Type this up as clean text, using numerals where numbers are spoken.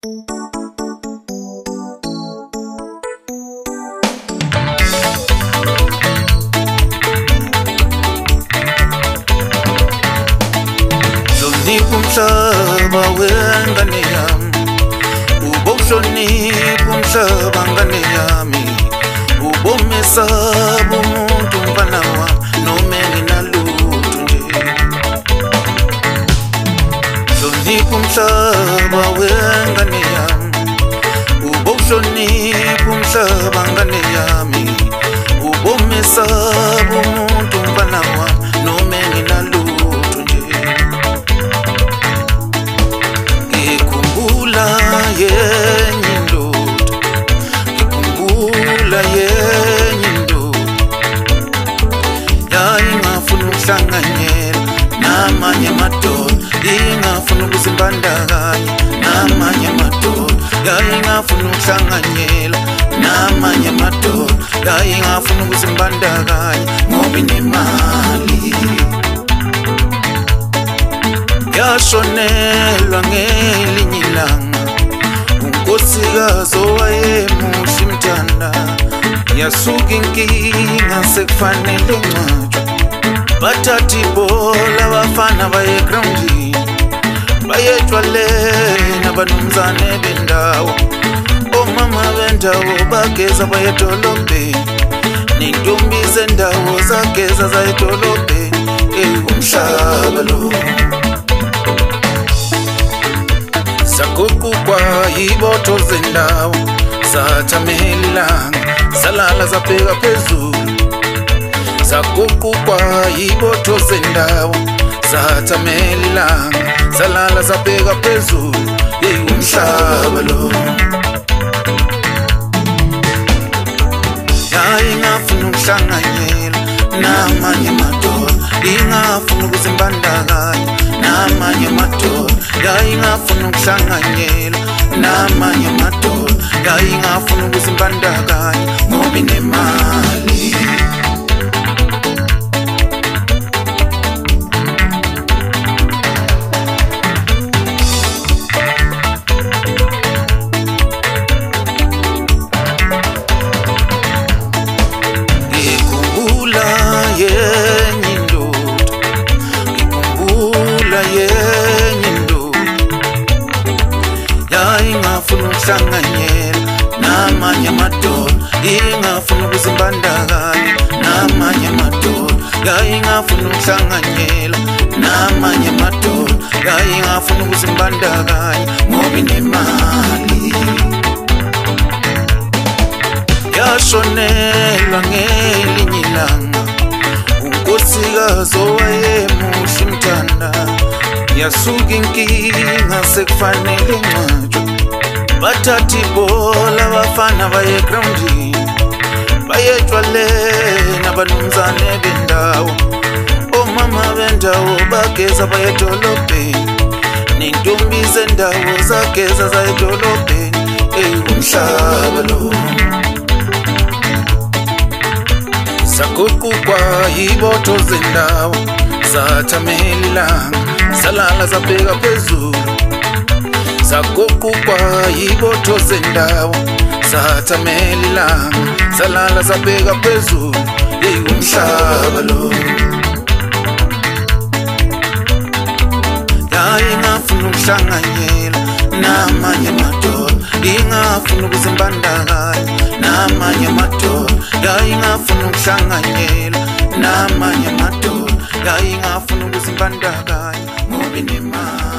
Umhlaba wengane yami ubohlonipha umhlaba ngane yami ubomesaba umuntu mfana wami noma nginalutho nje hlonipha umhlaba wengane yami ubohlonipha umhlaba ngane yami ubomesaba umuntu mfana wami noma nginalutho nje yenye indoda ngikhumbula yenye indoda yayingafuna ukuhlanganyela namanye amadoda ingafuna ukuzimbandakanya namanye amadoda yayingafuna ukuhlanganyela namanye amadoda yayingafuna ukuzimbandakanya ngoba inemali yashonelwa ngelinye ilanga unkosikazi owayemuhle imthanda yasuka inkinga sekufanele ngcwatshwa bathatha ibhola abafana baye groundini bayetshwalena abanumzane bendawo omama bendawo bageza baye edolobheni nentombi zendawo zageza zaye edolobheni umhlaba lo zaguqukwa yibotho zendawo zathamela ilanga zalala zabheka phezulu zaguqukwa yibotho zendawo zathamela ilanga zalala zabheka phezulu umhlaba lo yayingafuna ukuhlanganyela namanye amadoda ingafuna ukuzimbandakanya namanye amadoda yayingafuna ukuhlanganyela namanye amadoda yayingafuna ukuzimbandakanya ngoba inemali ngikhumbula yenye indoda ngikhumbula yenye indoda yayingafuna ukuhlanganyela namanye amadoda ingafuna ukuzimbandakanya namanye amadoda yayingafuna ukuhlanganyela namanye amadoda yayingafuna ukuzimbandakanya ngoba inemali yashonelwa ngelinye ilanga unkosikazi owayemuhle imthanda yasuka inkinga sekufanele ngcwatshwa bathatha ibhola abafana baye groundini bayetshwalena abanumzane bendawo omama bendawo bageza baye edolobheni nentombi zendawo zageza zaye edolobheni umhlaba lo zaguqukwa yibotho zendawo zathamela ilanga zalala zabheka phezulu zaguqukwa yibotho zendawo zathamela ilanga zalala zabheka phezulu umhlaba lo yayingafuna ukuhlanganyela namanye amadoda ingafuna ukuzimbandakanya namanye amadoda yayingafuna ukuhlanganyela namanye amadoda yayingafuna ukuzimbandakanya ngoba inemali